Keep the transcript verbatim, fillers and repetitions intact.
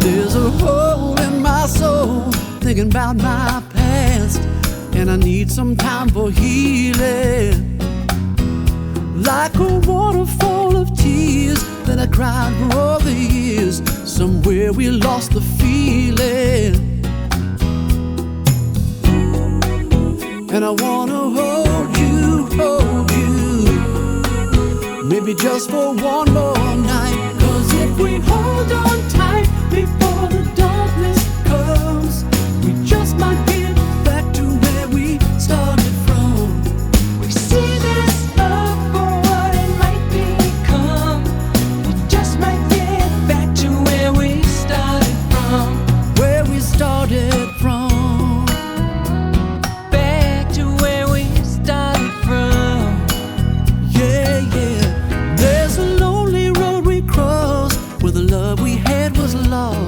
There's a hole in my soul thinking about my past, and I need some time for healing. Like a waterfall of tears that I cried for all the years. Somewhere we lost the feeling, and I wanna hold you, hold you, maybe just for one more night. 'Cause if we hold on to